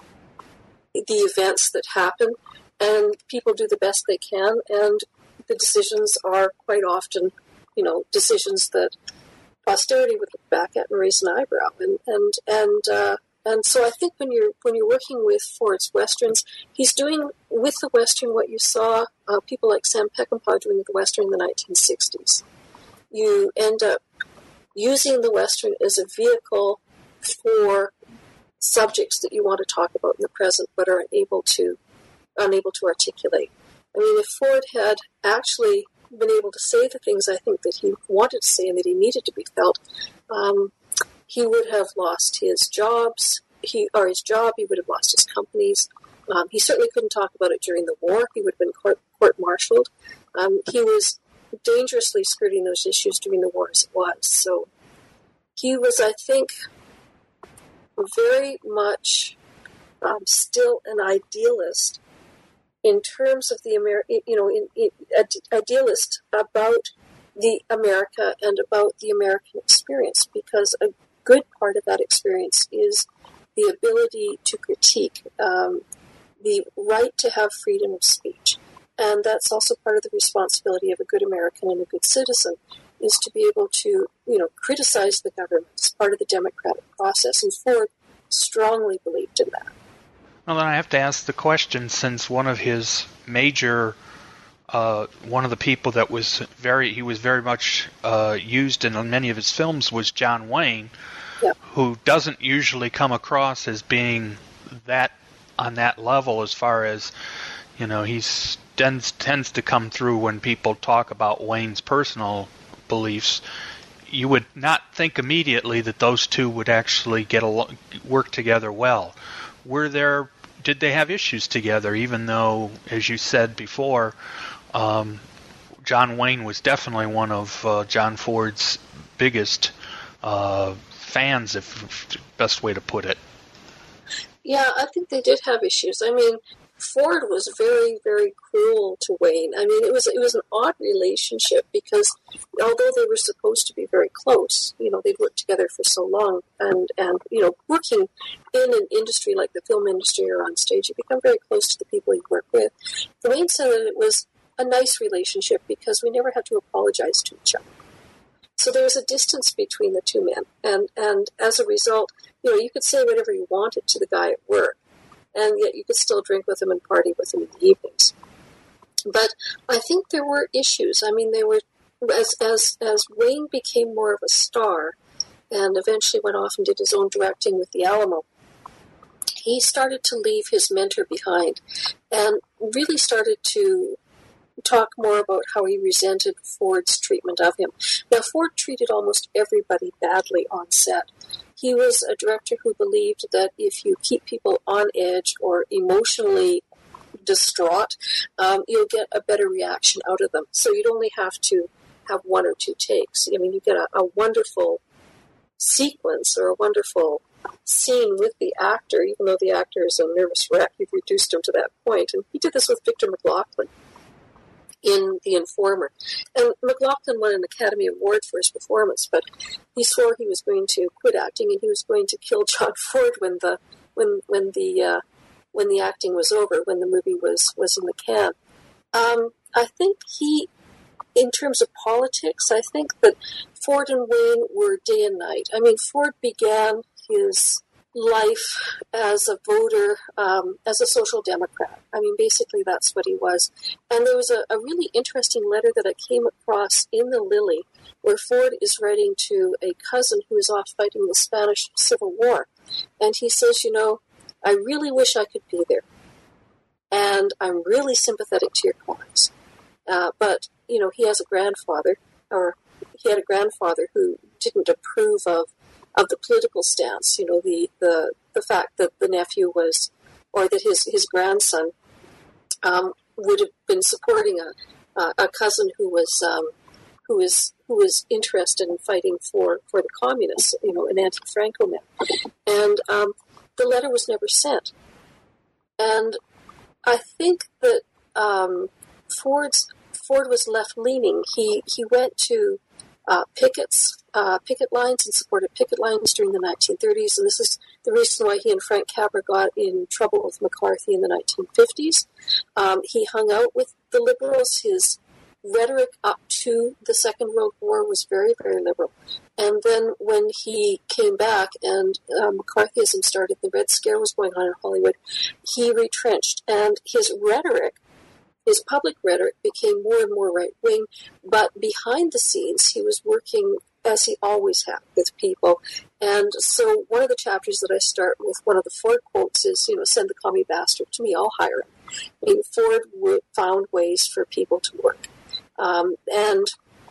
the events that happen, and people do the best they can, and the decisions are quite often, you know, decisions that posterity would look back at and raise an eyebrow. And and and uh, and so I think when you're when you're working with Ford's westerns, he's doing with the western what you saw uh, people like Sam Peckinpah doing with the western in the nineteen sixties. You end up using the western as a vehicle for subjects that you want to talk about in the present but are unable to unable to articulate. I mean, if Ford had actually been able to say the things I think that he wanted to say and that he needed to be felt, um, he would have lost his jobs, he or his job, he would have lost his companies. Um, he certainly couldn't talk about it during the war. He would have been court, court-martialed. Um, he was dangerously skirting those issues during the war as it was. So he was, I think, very much um, still an idealist in terms of the Ameri- you know, in, in, idealist about the America and about the American experience, because a good part of that experience is the ability to critique, um, the right to have freedom of speech. And that's also part of the responsibility of a good American and a good citizen, is to be able to, you know, criticize the government as part of the democratic process. And Ford strongly believed in that. Well, then I have to ask the question, since one of his major, uh, one of the people that was very, he was very much uh, used in many of his films was John Wayne, yeah. who doesn't usually come across as being that on that level as far as, you know, he tends, tends to come through when people talk about Wayne's personal beliefs. You would not think immediately that those two would actually get along, work together well. Were there, did they have issues together, even though, as you said before, um, John Wayne was definitely one of uh, John Ford's biggest uh, fans, if, if best way to put it. Yeah, I think they did have issues. I mean, Ford was very, very cruel to Wayne. I mean, it was it was an odd relationship because although they were supposed to be very close, you know, they'd worked together for so long, and, and you know, working in an industry like the film industry or on stage, you become very close to the people you work with. Wayne said that it was a nice relationship because we never had to apologize to each other. So there was a distance between the two men, and, and as a result, you know, you could say whatever you wanted to the guy at work, and yet you could still drink with him and party with him in the evenings. But I think there were issues. I mean, they were, as as as Wayne became more of a star and eventually went off and did his own directing with the Alamo, he started to leave his mentor behind and really started to talk more about how he resented Ford's treatment of him. Now, Ford treated almost everybody badly on set. He was a director who believed that if you keep people on edge or emotionally distraught, um, you'll get a better reaction out of them. So you'd only have to have one or two takes. I mean, you get a, a wonderful sequence or a wonderful scene with the actor, even though the actor is a nervous wreck, you've reduced him to that point. And he did this with Victor McLaglen in The Informer. And McLaglen won an Academy Award for his performance, but he swore he was going to quit acting and he was going to kill John Ford when the when when the uh, when the acting was over, when the movie was, was in the can. Um, I think he, in terms of politics, I think that Ford and Wayne were day and night. I mean, Ford began his life as a voter, um, as a social democrat. I mean, basically that's what he was. And there was a, a really interesting letter that I came across in the Lily where Ford is writing to a cousin who is off fighting the Spanish Civil War. And he says, you know, I really wish I could be there. And I'm really sympathetic to your cause. Uh, but, you know, he has a grandfather, or he had a grandfather who didn't approve of of the political stance, you know, the, the, the fact that the nephew was, or that his, his grandson um, would have been supporting a, a, a cousin who was, um, who is, who was interested in fighting for, for the communists, you know, an anti-Franco man. And um, the letter was never sent. And I think that um, Ford's, Ford was left-leaning. He, he went to uh, pickets, Uh, picket lines and supported picket lines during the nineteen thirties, and this is the reason why he and Frank Capra got in trouble with McCarthy in the nineteen fifties. Um, he hung out with the liberals. His rhetoric up to the Second World War was very, very liberal. And then when he came back and uh, McCarthyism started, the Red Scare was going on in Hollywood, he retrenched, and his rhetoric, his public rhetoric became more and more right-wing, but behind the scenes he was working as he always had with people. And so one of the chapters that I start with, one of the Ford quotes is, you know, send the commie bastard to me, I'll hire him. I mean, Ford w- found ways for people to work. Um, and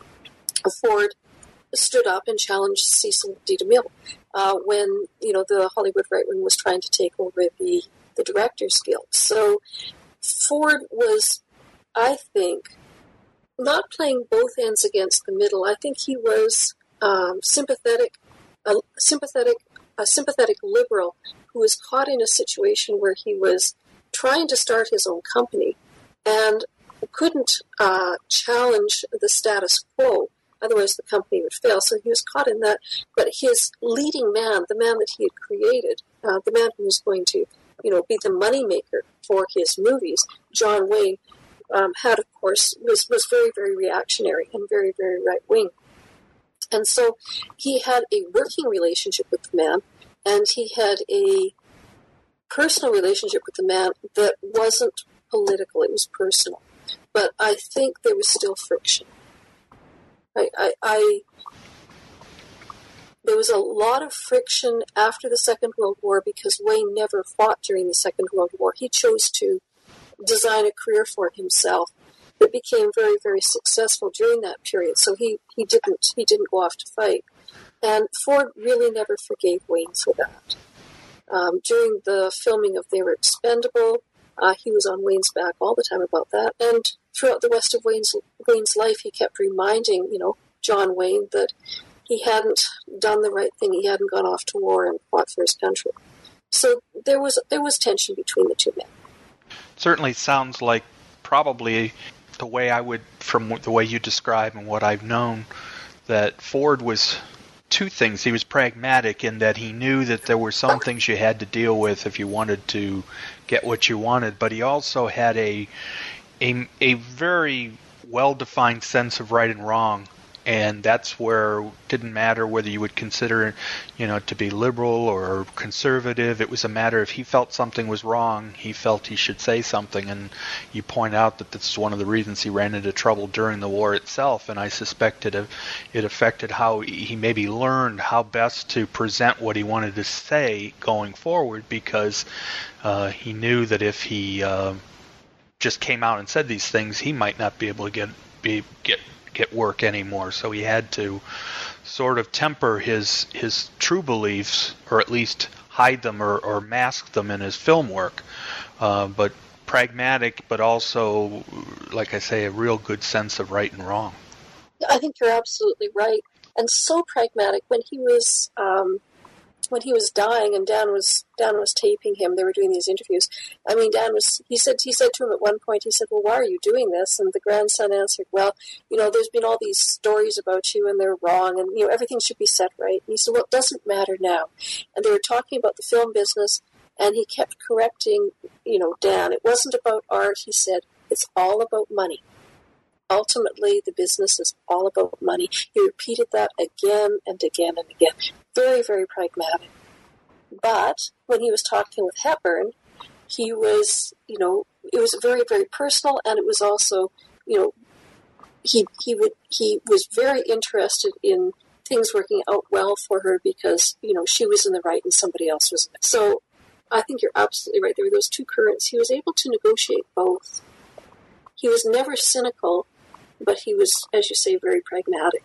Ford stood up and challenged Cecil B. DeMille uh, when, you know, the Hollywood right wing was trying to take over the, the Directors Guild. So Ford was, I think, not playing both ends against the middle. I think he was um, sympathetic, a sympathetic, a sympathetic liberal who was caught in a situation where he was trying to start his own company and couldn't uh, challenge the status quo. Otherwise, the company would fail. So he was caught in that. But his leading man, the man that he had created, uh, the man who was going to, you know, be the moneymaker for his movies, John Wayne, um, had, of course, was, was very, very reactionary and very, very right-wing. And so he had a working relationship with the man, and he had a personal relationship with the man that wasn't political. It was personal. But I think there was still friction. I, I, I there was a lot of friction after the Second World War because Wayne never fought during the Second World War. He chose to design a career for himself that became very, very successful during that period. So he, he didn't he didn't go off to fight. And Ford really never forgave Wayne for that. Um, during the filming of They Were Expendable, uh, he was on Wayne's back all the time about that. And throughout the rest of Wayne's Wayne's life, he kept reminding, you know, John Wayne that he hadn't done the right thing. He hadn't gone off to war and fought for his country. So there was there was tension between the two men. Certainly sounds like probably the way I would, from the way you describe and what I've known, that Ford was two things. He was pragmatic in that he knew that there were some things you had to deal with if you wanted to get what you wanted, but he also had a a, a very well-defined sense of right and wrong. And that's where it didn't matter whether you would consider, you know, to be liberal or conservative. It was a matter if he felt something was wrong, he felt he should say something. And you point out that this is one of the reasons he ran into trouble during the war itself. And I suspect it, it affected how he maybe learned how best to present what he wanted to say going forward, because uh, he knew that if he uh, just came out and said these things, he might not be able to get be get. get work anymore. So he had to sort of temper his his true beliefs, or at least hide them or, or mask them in his film work. Uh, but pragmatic, but also, like I say, a real good sense of right and wrong. I think you're absolutely right. And so pragmatic. When he was um, when he was dying, and Dan was Dan was taping him, they were doing these interviews. I mean, Dan was he said he said to him at one point, he said, "Well, why are you doing this?" And the grandson answered, "Well, you know, there's been all these stories about you, and they're wrong, and you know, everything should be set right." And he said, "Well, it doesn't matter now." And they were talking about the film business, and he kept correcting, you know, Dan. It wasn't about art. He said, "It's all about money. Ultimately, the business is all about money." He repeated that again and again and again. Very, very pragmatic. But when he was talking with Hepburn, he was, you know, it was very, very personal, and it was also, you know, he he would he was very interested in things working out well for her because, you know, she was in the right and somebody else was in it. So I think you're absolutely right. There were those two currents. He was able to negotiate both. He was never cynical, but he was, as you say, very pragmatic.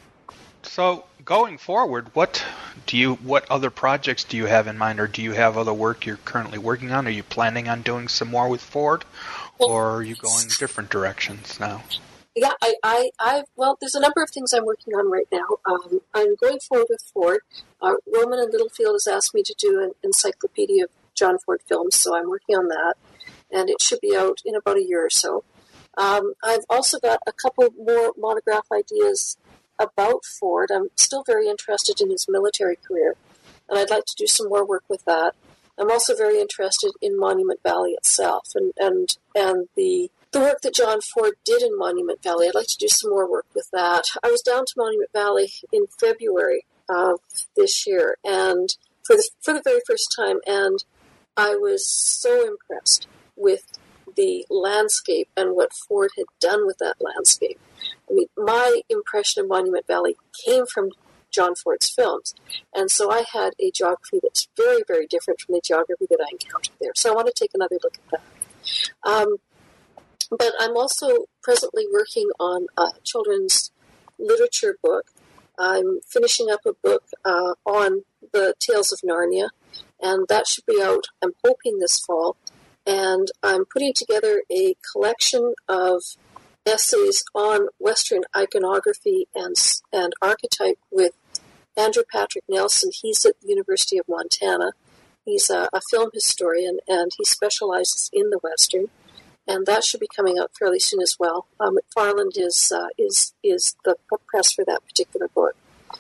So going forward, what do you, what other projects do you have in mind, or do you have other work you're currently working on? Are you planning on doing some more with Ford, or are you going different directions now? Yeah, I, I, I, well, there's a number of things I'm working on right now. Um, I'm going forward with Ford. Uh, Roman and Littlefield has asked me to do an encyclopedia of John Ford films, so I'm working on that, and it should be out in about a year or so. Um, I've also got a couple more monograph ideas about Ford. I'm still very interested in his military career, and I'd like to do some more work with that. I'm also very interested in Monument Valley itself, and, and, and the the work that John Ford did in Monument Valley. I'd like to do some more work with that. I was down to Monument Valley in February of this year, and for the, for the very first time, and I was so impressed with the landscape and what Ford had done with that landscape. I mean, my impression of Monument Valley came from John Ford's films, and so I had a geography that's very, very different from the geography that I encountered there. So I want to take another look at that. Um, but I'm also presently working on a children's literature book. I'm finishing up a book uh, on the Tales of Narnia, and that should be out, I'm hoping, this fall. And I'm putting together a collection of essays on Western iconography and and archetype with Andrew Patrick Nelson. He's at the University of Montana. He's a, a film historian, and he specializes in the Western. And that should be coming out fairly soon as well. Um, McFarland is uh, is is the press for that particular book.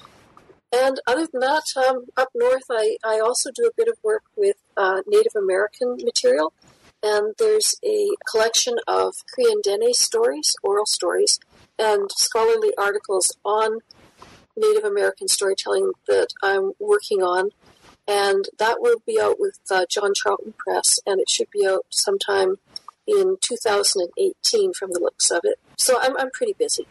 And other than that, um, up north, I, I also do a bit of work with uh, Native American material. And there's a collection of Cree Dene stories, oral stories, and scholarly articles on Native American storytelling that I'm working on. And that will be out with uh, John Charlton Press, and it should be out sometime in two thousand eighteen from the looks of it. So I'm I'm pretty busy.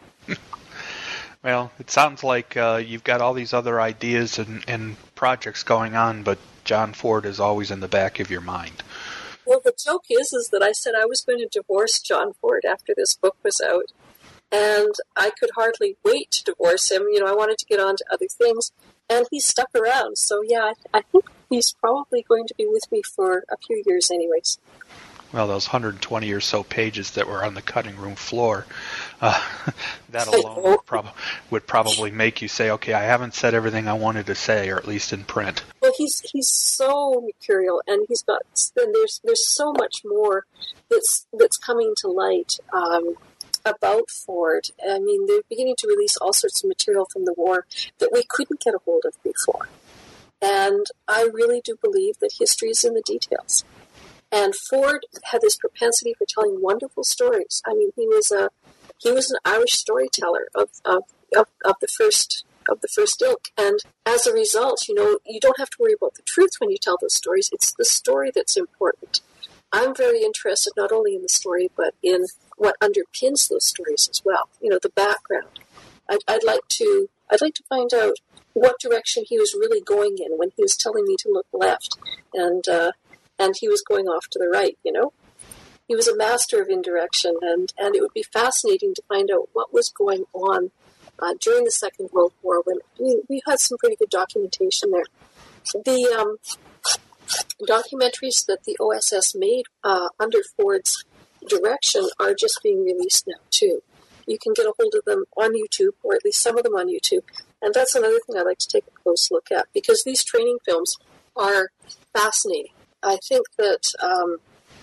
Well, it sounds like uh, you've got all these other ideas and, and projects going on, but John Ford is always in the back of your mind. Well, the joke is, is that I said I was going to divorce John Ford after this book was out, and I could hardly wait to divorce him. You know, I wanted to get on to other things, and he stuck around. So, yeah, I, I think he's probably going to be with me for a few years anyways. Well, those one hundred twenty or so pages that were on the cutting room floor, uh, that alone would, prob- would probably make you say, okay, I haven't said everything I wanted to say, or at least in print. Well, he's he's so mercurial, and he's got and there's there's so much more that's that's coming to light um, about Ford. I mean, they're beginning to release all sorts of material from the war that we couldn't get a hold of before. And I really do believe that history is in the details. And Ford had this propensity for telling wonderful stories. I mean, he was a he was an Irish storyteller of of, of, of the first. of the first ilk. And as a result, you know, you don't have to worry about the truth when you tell those stories. It's the story that's important. I'm very interested not only in the story, but in what underpins those stories as well. You know, the background. I'd, I'd like to, I'd like to find out what direction he was really going in when he was telling me to look left, and uh, and he was going off to the right. You know, he was a master of indirection, and and it would be fascinating to find out what was going on Uh, during the Second World War, when we, we had some pretty good documentation there. The um, documentaries that the O S S made uh, under Ford's direction are just being released now, too. You can get a hold of them on YouTube, or at least some of them on YouTube. And that's another thing I'd like to take a close look at, because these training films are fascinating. I think that um,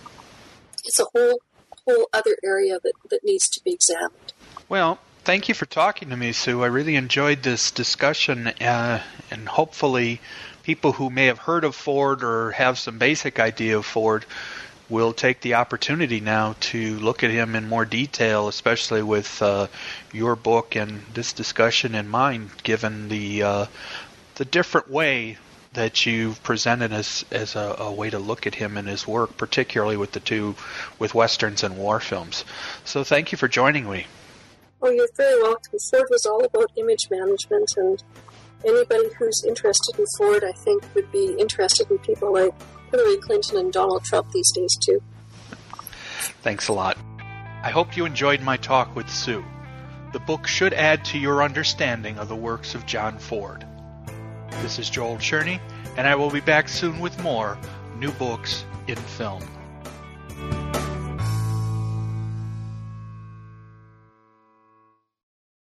it's a whole whole other area that, that needs to be examined. Well, thank you for talking to me, Sue. I really enjoyed this discussion, uh, and hopefully people who may have heard of Ford or have some basic idea of Ford will take the opportunity now to look at him in more detail, especially with uh, your book and this discussion in mind, given the uh, the different way that you've presented as as a, a way to look at him and his work, particularly with the two, with Westerns and war films. So thank you for joining me. Oh, you're very welcome. Ford was all about image management, and anybody who's interested in Ford, I think, would be interested in people like Hillary Clinton and Donald Trump these days, too. Thanks a lot. I hope you enjoyed my talk with Sue. The book should add to your understanding of the works of John Ford. This is Joel Cherney, and I will be back soon with more new books in film.